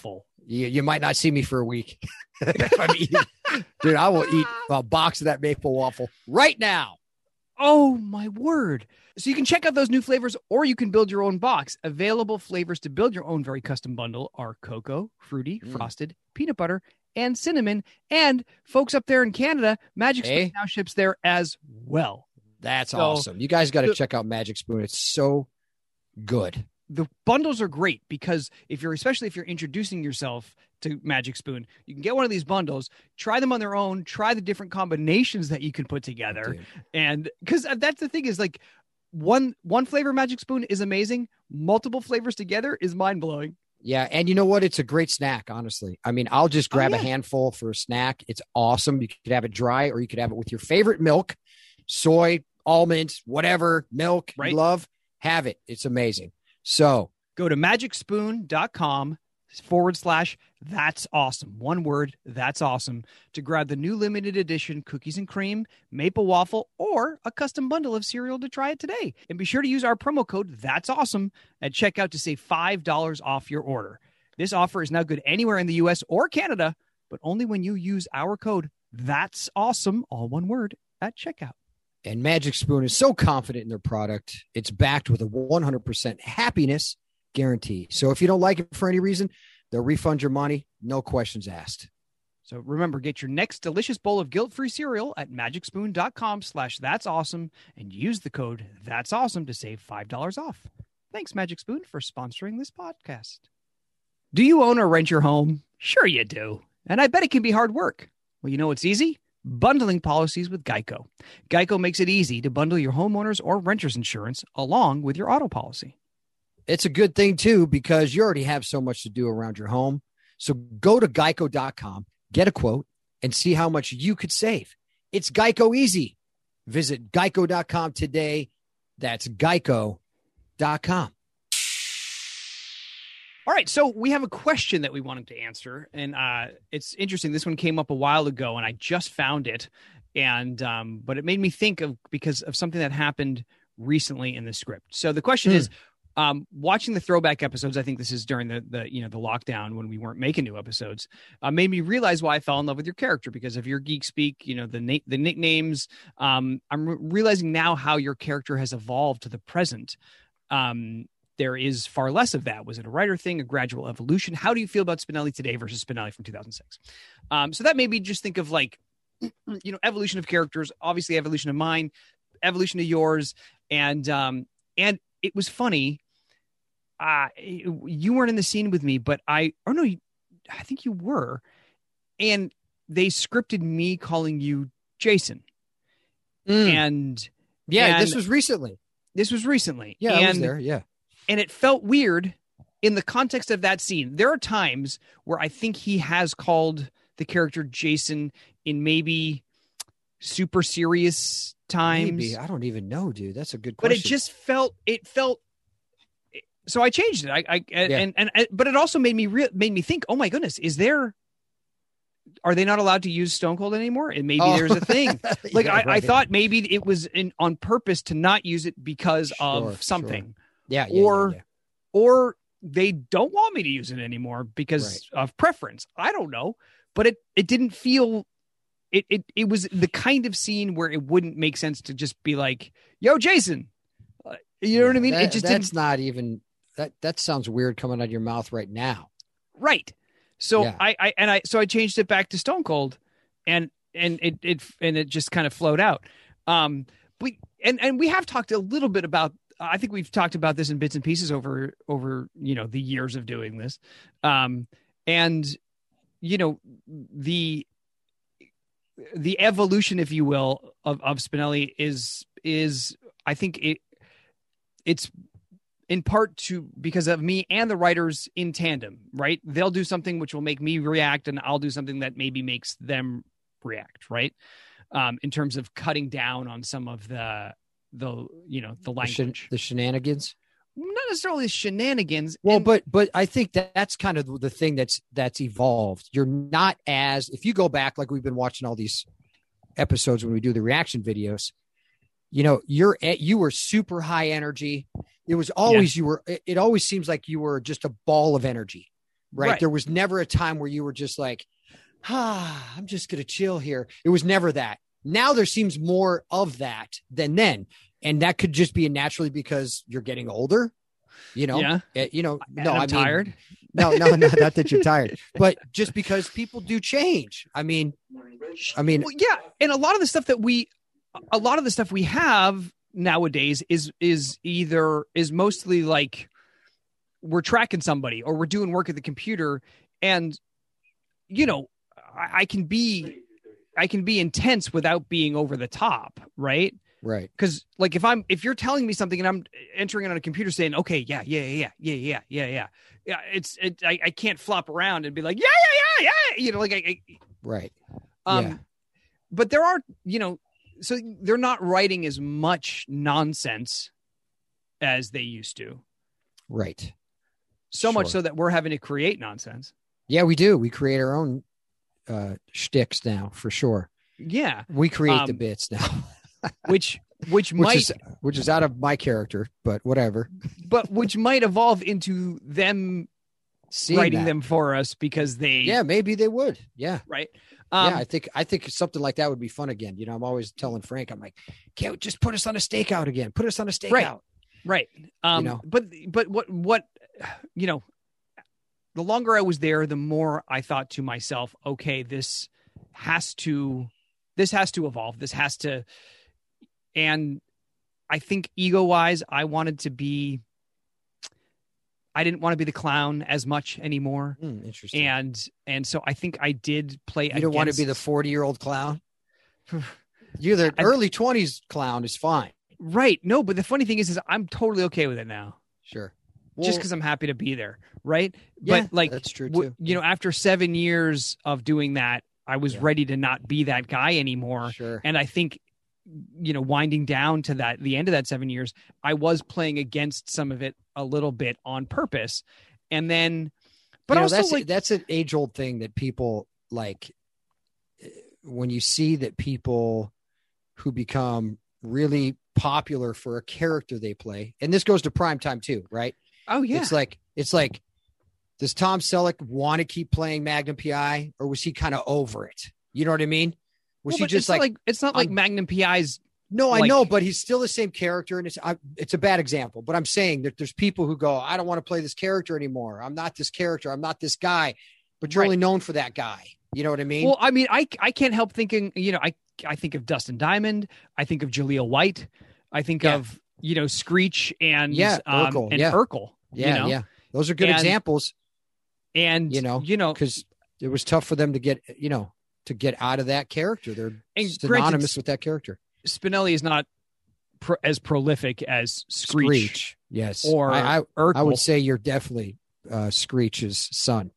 You, you might not see me for a week. If I'm eating. Dude, I will eat a box of that maple waffle right now.
Oh, my word. So you can check out those new flavors, or you can build your own box. Available flavors to build your own very custom bundle are cocoa, fruity, mm. frosted, peanut butter, and cinnamon. And folks up there in Canada, Magic Spoon hey. now ships there as well.
That's so, awesome. You guys got to check out Magic Spoon. It's so good.
The bundles are great because if you're, especially if you're introducing yourself to Magic Spoon, you can get one of these bundles, try them on their own, try the different combinations that you can put together. Dude. And because that's the thing is like one, one flavor Magic Spoon is amazing. Multiple flavors together is mind blowing.
Yeah. And you know what? It's a great snack, honestly. I mean, I'll just grab oh, yeah. a handful for a snack. It's awesome. You could have it dry or you could have it with your favorite milk, soy, almonds, whatever milk right. you love. Have it. It's amazing. So
go to magicspoon.com forward slash that's awesome. One word, that's awesome, to grab the new limited edition cookies and cream, maple waffle, or a custom bundle of cereal to try it today. And be sure to use our promo code that's awesome at checkout to save five dollars off your order. This offer is now good anywhere in the U S or Canada, but only when you use our code that's awesome, all one word, at checkout.
And Magic Spoon is so confident in their product, it's backed with a one hundred percent happiness guarantee. So if you don't like it for any reason, they'll refund your money, no questions asked.
So remember, get your next delicious bowl of guilt-free cereal at magicspoon.com slash that's awesome and use the code that's awesome to save five dollars off. Thanks, Magic Spoon, for sponsoring this podcast. Do you own or rent your home? Sure you do. And I bet it can be hard work. Well, you know what's easy? Bundling policies with Geico. Geico makes it easy to bundle your homeowners or renters insurance along with your auto policy.
It's a good thing, too, because you already have so much to do around your home. So go to geico dot com, get a quote, and see how much you could save. It's Geico easy. Visit geico dot com today. That's geico dot com.
All right, so we have a question that we wanted to answer, and uh, it's interesting. This one came up a while ago, and I just found it, and um, but it made me think of because of something that happened recently in the script. So the question hmm. is, um, watching the throwback episodes, I think this is during the the you know the lockdown when we weren't making new episodes, uh, made me realize why I fell in love with your character because of your geek speak, you know the na- the nicknames. Um, I'm re- realizing now how your character has evolved to the present. Um, There is far less of that. Was it a writer thing, a gradual evolution? How do you feel about Spinelli today versus Spinelli from two thousand six? Um, so that made me just think of like, you know, evolution of characters, obviously evolution of mine, evolution of yours. And, um, and it was funny. Uh, you weren't in the scene with me, but I, or no, I think you were. And they scripted me calling you Jason. Mm. And
yeah,
and
this was recently.
This was recently.
Yeah,
and,
I was there. Yeah.
And it felt weird in the context of that scene. There are times where I think he has called the character Jason in maybe super serious times.
Maybe. I don't even know, dude. That's a good question.
But it just felt, it felt, so I changed it. I, I yeah. and, and, and, but it also made me real, made me think, oh my goodness, is there, are they not allowed to use Stone Cold anymore? And maybe oh. there's a thing. Like yeah, I, right. I thought maybe it was in, on purpose to not use it because sure, of something.
Sure. Yeah, yeah,
or,
yeah, yeah.
or they don't want me to use it anymore because right. of preference. I don't know, but it, it didn't feel, it, it, it was the kind of scene where it wouldn't make sense to just be like, yo, Jason, uh, you know yeah, what I mean?
That,
it just
that's
didn't...
not even that. That sounds weird coming out of your mouth right now.
Right. So
yeah.
I, I, and I, so I changed it back to Stone Cold and, and it, it, and it just kind of flowed out. Um, we, and, and we have talked a little bit about, I think we've talked about this in bits and pieces over, over, you know, the years of doing this. Um, and, you know, the, the evolution, if you will, of, of Spinelli is, is, I think it, it's in part to, because of me and the writers in tandem, right? They'll do something which will make me react and I'll do something that maybe makes them react. Right. Um, in terms of cutting down on some of the, the you know the language,
the, shen- the shenanigans,
not necessarily shenanigans.
Well,
and-
but but I think that that's kind of the thing that's that's evolved. You're not as if you go back like we've been watching all these episodes when we do the reaction videos. You know, you're at, you were super high energy. It was always yeah. you were. It, it always seems like you were just a ball of energy. right?
Right.
There was never a time where you were just like, ah, I'm just going to chill here. It was never that. Now there seems more of that than then. And that could just be naturally because you're getting older, you know,
Yeah.
It- you know,
And
no,
I'm
I mean,
tired.
no, no, no, not that you're tired, but just because people do change. I mean, I mean,
Well, yeah, and a lot of the stuff that we, a lot of the stuff we have nowadays is is either is mostly like we're tracking somebody or we're doing work at the computer, and you know, I, I can be, I can be intense without being over the top, right?
right.
Because like if I'm if you're telling me something and I'm entering it on a computer saying, okay, yeah, yeah, yeah, yeah, yeah, yeah, yeah, yeah, it's it, I, I can't flop around and be like, yeah, yeah, yeah, yeah, you know, like I, I
Right.
um,
Yeah.
but there are, you know, so they're not writing as much nonsense as they used to.
Right.
So much
Sure.
so that we're having to create nonsense.
Yeah, we do. We create our own uh, shticks now for sure.
Yeah.
We create the
Um,
bits now,
Which, which
which
might,
is, which is out of my character, but whatever.
but which might evolve into them
Seeing
writing
that.
them for us because they,
Yeah, maybe they would. Yeah.
right. Um,
yeah, I think I think something like that would be fun again. You know, I'm always telling Frank, I'm like, can't just put us on a stakeout again. Put us on a stakeout.
Right. Right. Um,
know?
but, but what, what, you know, the longer I was there, the more I thought to myself, okay, this has to, this has to evolve. This has to, and I think ego wise, I wanted to be, I didn't want to be the clown as much anymore.
Hmm, interesting.
And, and so I think I did play.
You don't want to be the forty year old clown. You're the
I-
early twenties clown is fine.
right. No, but the funny thing is, is I'm totally okay with it now.
Sure.
Just
Well,
because I'm happy to be there, right?
yeah,
but like,
that's true
w-
too.
you know, after seven years of doing that, I was
Yeah.
ready to not be that guy anymore.
Sure.
And I think, you know, winding down to that, the end of that seven years, I was playing against some of it a little bit on purpose. And then, but
You know,
also
that's
like,
that's an age old thing that people like when you see that people who become really popular for a character they play, and this goes to prime time too, right?
oh yeah,
It's like it's like, does Tom Selleck want to keep playing Magnum P I, or was he kind of over it? You know what I mean? Was
Well,
he
but
just
it's not
like,
it's not like
I'm-
Magnum P I's.
no, I
like-
know, but he's still the same character, and it's I, it's a bad example. But I'm saying that there's people who go, I don't want to play this character anymore. I'm not this character. I'm not this guy. But you're
Right.
only known for that guy. You know what I mean?
Well, I mean, I I can't help thinking, you know, I I think of Dustin Diamond, I think of Jaleel White, I think
Yeah.
of, you know, Screech and
Yeah,
um,
Urkel,
and
yeah.
Urkel.
yeah,
you know?
yeah. Those are good
And-
examples
And
You know,
you know,
because it was tough for them to get, you know, to get out of that character. They're
And
synonymous
granted,
with that character.
Spinelli is not pro- as prolific as Screech,
Screech. Yes.
or
I, I,
Urkel.
I would say you're definitely uh, Screech's son.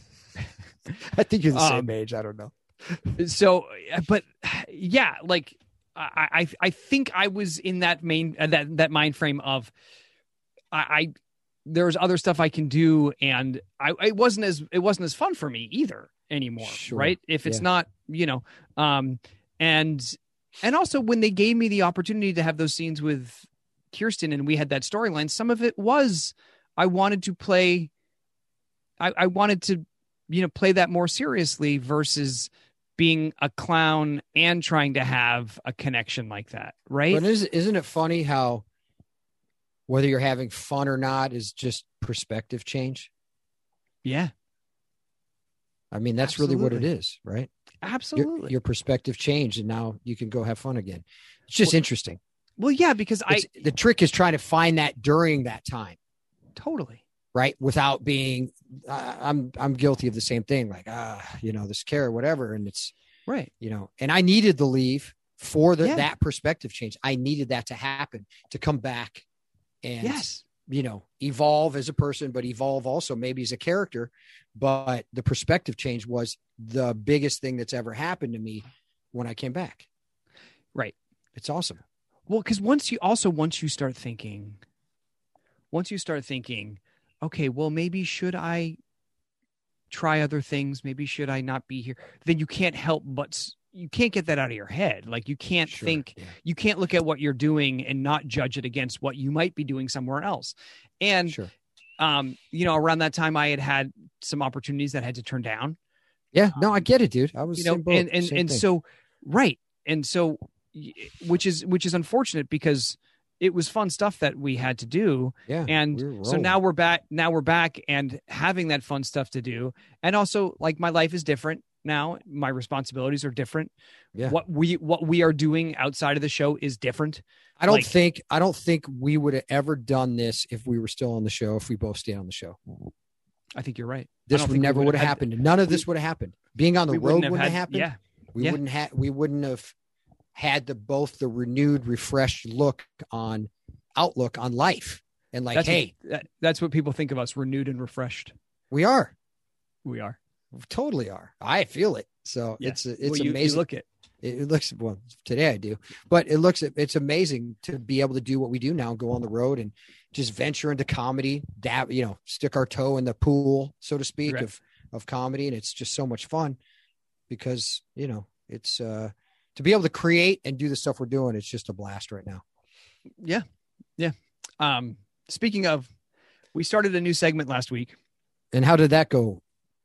I think you're the
Um,
same age. I don't know.
So, but yeah, like I, I, I think I was in that main uh, that that mind frame of I, I there's other stuff I can do, and I it wasn't as it wasn't as fun for me either anymore,
Sure.
right? If it's
Yeah.
not, you know, um, and and also when they gave me the opportunity to have those scenes with Kirsten and we had that storyline, some of it was I wanted to play, I, I wanted to, you know, play that more seriously versus being a clown and trying to have a connection like that, right?
But is, isn't it funny how whether you're having fun or not is just perspective change?
Yeah,
I mean, that's really what it
Absolutely.
is, right? Your,
absolutely.
your perspective changed, and now you can go have fun again. It's just
Well,
interesting.
well, yeah, because I
It's, the trick is trying to find that during that time,
totally.
right? Without being, uh, I'm I'm guilty of the same thing. Like, ah, you know, this care, whatever, and it's,
Right.
you know, and I needed the leave for the,
Yeah.
that perspective change. I needed that to happen to come back and,
Yes.
you know, evolve as a person, but evolve also maybe as a character. But the perspective change was the biggest thing that's ever happened to me when I came back.
Right.
It's awesome.
Well, because once you also once you start thinking, once you start thinking, okay, well, maybe should I try other things? Maybe should I not be here? Then you can't help but s- you can't get that out of your head. Like you can't
Sure,
think,
yeah.
you can't look at what you're doing and not judge it against what you might be doing somewhere else. And
Sure.
um, you know, around that time I had had some opportunities that I had to turn down.
Yeah, no, I get it, dude. I was,
you know,
same boat,
and and
same
and
thing.
so right, and so which is which is unfortunate because it was fun stuff that we had to do.
Yeah,
and
we were
so
rolling.
now we're back. Now we're back and having that fun stuff to do, and also like my life is different now. My responsibilities are different.
Yeah.
What we what we are doing outside of the show is different.
I don't
like-
think I don't think we would have ever done this if we were still on the show. If we both stayed on the show,
I think you're right. I
this
don't
would
think we
never
would
would have
had-
happened. None of
we-
this would have happened. Being on the
we
road
wouldn't
wouldn't
have
have
had-
happened.
Yeah.
We
yeah.
wouldn't have. We wouldn't have had the both the renewed, refreshed look on outlook on life. And like,
That's
hey,
what, that, that's what people think of us, renewed and refreshed.
we are.
We are.
We totally are. I feel it. So
Yeah.
it's it's
Well, you- you
amazing.
look at
It, it looks well today I do, but it looks it's amazing to be able to do what we do now, go on the road and just venture into comedy, dab, you know, stick our toe in the pool, so to speak,
Right.
of of comedy, and it's just so much fun because you know it's uh to be able to create and do the stuff we're doing. It's just a blast right now.
Yeah. Yeah. Um, speaking of, we started a new segment last week.
And how did that go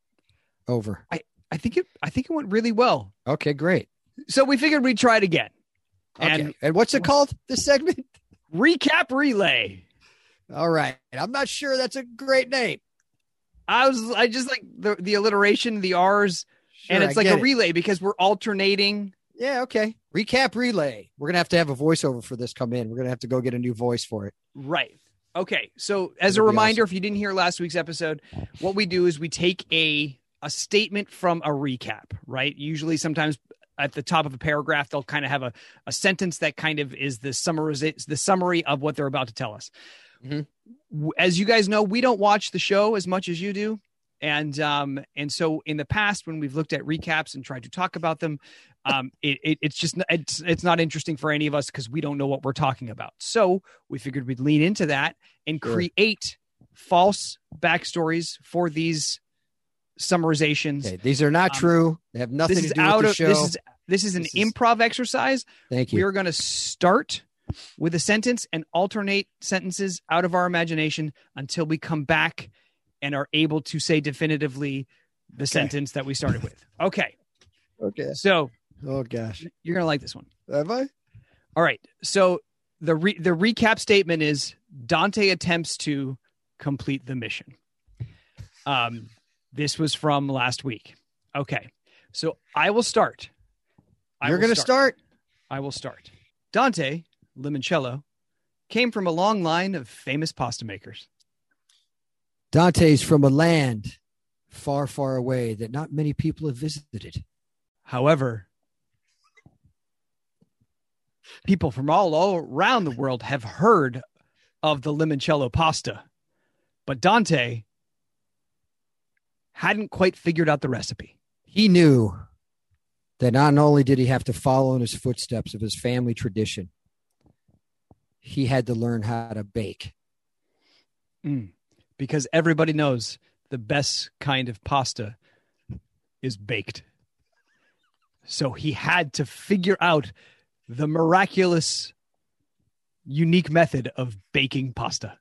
over?
I think it, I think it went really well.
Okay, great.
So we figured we'd try it again.
Okay,
And
and what's it called? This segment?
recap relay.
All right, I'm not sure that's a great name.
I was, I just like the, the alliteration, the R's,
Sure,
and it's
I
like
get
a
it.
relay because we're alternating.
Yeah, okay. Recap relay. We're gonna have to have a voiceover for this come in. We're gonna have to go get a new voice for it.
Right. Okay. So as a
That'd be
reminder,
awesome.
if you didn't hear last week's episode, what we do is we take a a statement from a recap, right? Usually sometimes at the top of a paragraph, they'll kind of have a, a sentence that kind of is the summary, the summary of what they're about to tell us.
Mhm.
W- As you guys know, we don't watch the show as much as you do. And um, and so in the past, when we've looked at recaps and tried to talk about them, um, it, it, it's just n- it's it's not interesting for any of us because we don't know what we're talking about. So we figured we'd lean into that and
Sure.
create false backstories for these summarizations.
Okay, these are not
Um,
true. They have nothing
This
to
is
do
out
with the
of
show.
this is this is an
This is-
improv exercise.
Thank
We
you.
are going to start with a sentence and alternate sentences out of our imagination until we come back and are able to say definitively the sentence that we started with. Okay.
Okay.
So
Oh gosh.
you're going to like this one.
Have I?
All right. So the re- the recap statement is Dante attempts to complete the mission. Um, this was from last week. Okay. So I will start. I
You're
will
gonna start.
I will start. Dante Limoncello came from a long line of famous pasta makers.
Dante's from a land far, far away that not many people have visited.
However, people from all, all around the world have heard of the limoncello pasta, but Dante hadn't quite figured out the recipe.
He knew that not only did he have to follow in his footsteps of his family tradition, he had to learn how to bake.
Mm. Because everybody knows the best kind of pasta is baked. So he had to figure out the miraculous, unique method of baking pasta.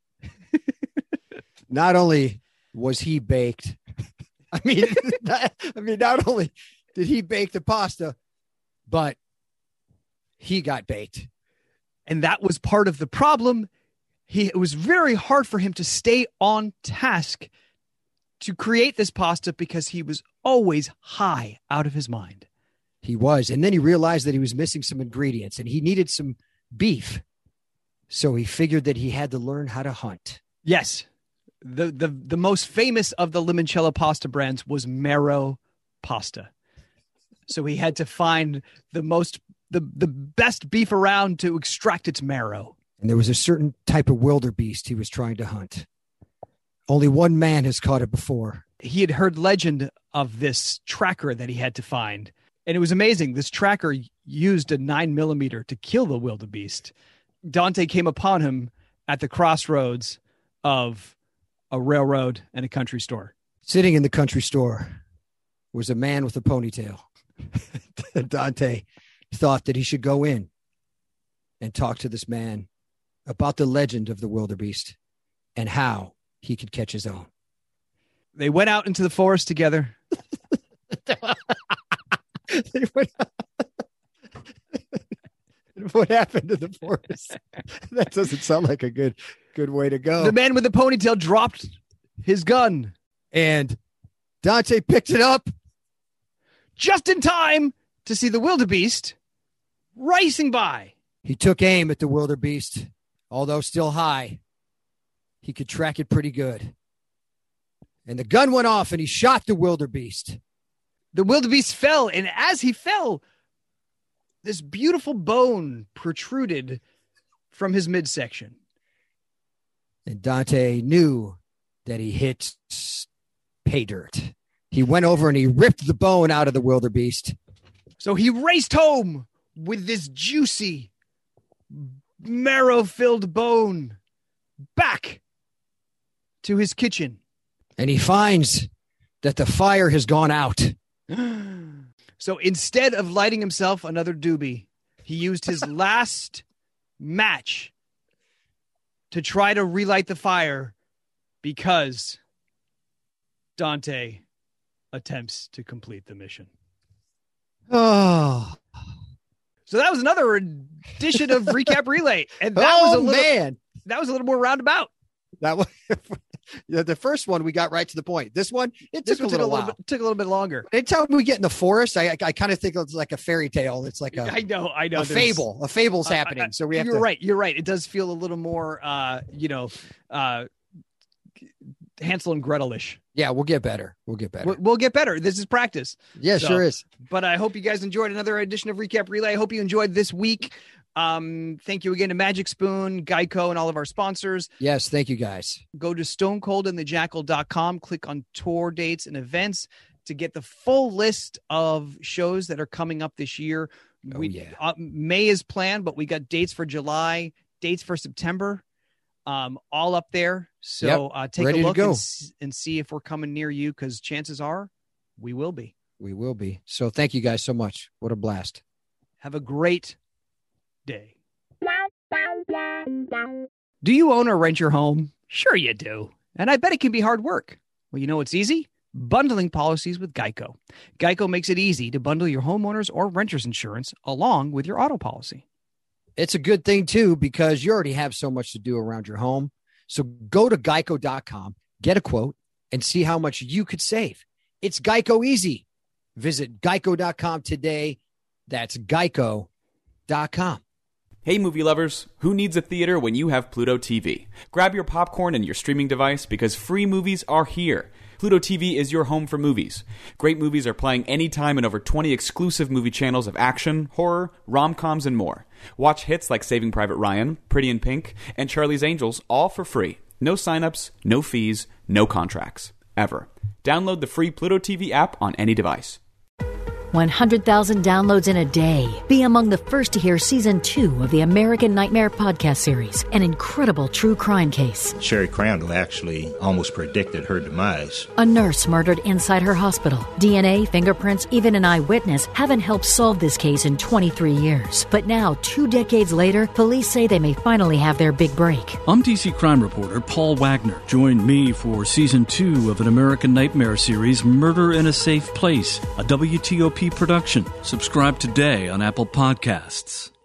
Not only was he baked, I mean, not, I mean, not only did he bake the pasta, but he got baked.
And that was part of the problem. He, it was very hard for him to stay on task to create this pasta because he was always high out of his mind.
He was. And then he realized that he was missing some ingredients and he needed some beef. So he figured that he had to learn how to hunt.
Yes. The, the, the most famous of the limoncello pasta brands was Marrow pasta. So he had to find the most, the, the best beef around to extract its marrow.
And there was a certain type of wildebeest he was trying to hunt. Only one man has caught it before.
He had heard legend of this tracker that he had to find. And it was amazing. This tracker used a nine millimeter to kill the wildebeest. Dante came upon him at the crossroads of a railroad and a country store.
Sitting in the country store was a man with a ponytail. Dante thought that he should go in and talk to this man about the legend of the wildebeest and how he could catch his own.
They went out into the forest together.
They went What happened to the forest? That doesn't sound like a good good way to go.
The man with the ponytail dropped his gun.
And Dante picked it up
just in time to see the wildebeest racing by.
He took aim at the wildebeest, although still high. He could track it pretty good. And the gun went off and he shot the wildebeest.
The wildebeest fell, and as he fell, this beautiful bone protruded from his midsection.
And Dante knew that he hit pay dirt. He went over and he ripped the bone out of the wildebeest.
So he raced home with this juicy, marrow-filled bone back to his kitchen.
And he finds that the fire has gone out.
So instead of lighting himself another doobie, he used his last match to try to relight the fire because Dante attempts to complete the mission.
Oh,
so that was another edition of Recap Relay, and that
oh
was a little,
man,
that was a little more roundabout.
That was yeah, the first one. We got right to the point. This one, it
This
took
one
a little
took a
while.
little bit, took a little bit longer.
Anytime we get in the forest, I I, I kind of think it's like a fairy tale. It's like a
I know, I know.
a fable. A fable's
uh,
happening.
uh,
So we have
you're
to.
right. You're right. It does feel a little more, uh, you know, uh, Hansel and Gretel-ish.
Yeah, we'll get better. We'll get better.
We'll, we'll get better. This is practice.
Yeah,
So-
sure is.
But I hope you guys enjoyed another edition of Recap Relay. I hope you enjoyed this week. Um, thank you again to Magic Spoon, Geico, and all of our sponsors.
Yes, thank you guys.
Go to stone cold and the jackal dot com, click on tour dates and events to get the full list of shows that are coming up this year.
Oh,
we,
yeah.
uh, May is planned, but we got dates for July, dates for September, um, all up there. So
Yep,
uh, take
ready
a
to
look
go.
and, s- and see if we're coming near you, because chances are we will be.
We will be. So thank you guys so much. What a blast.
Have a great day. Do you own or rent your home? Sure you do. And I bet it can be hard work. Well, you know what's easy? Bundling policies with Geico. Geico makes it easy to bundle your homeowners or renters insurance along with your auto policy.
It's a good thing, too, because you already have so much to do around your home. So go to geico dot com, get a quote, and see how much you could save. It's Geico easy. Visit geico dot com today. That's geico dot com.
Hey movie lovers, who needs a theater when you have Pluto T V? Grab your popcorn and your streaming device because free movies are here. Pluto T V is your home for movies. Great movies are playing anytime in over twenty exclusive movie channels of action, horror, rom-coms, and more. Watch hits like Saving Private Ryan, Pretty in Pink, and Charlie's Angels all for free. No signups, no fees, no contracts. Ever. Download the free Pluto T V app on any device.
one hundred thousand downloads in a day. Be among the first to hear season two of the American Nightmare podcast series, an incredible true crime case.
Sherry Crandall actually almost predicted her demise.
A nurse murdered inside her hospital. D N A, fingerprints, even an eyewitness haven't helped solve this case in twenty-three years. But now, two decades later, police say they may finally have their big break.
I'm D C crime reporter Paul Wagner. Join me for season two of an American Nightmare series, Murder in a Safe Place, a W T O P production. Subscribe today on Apple Podcasts.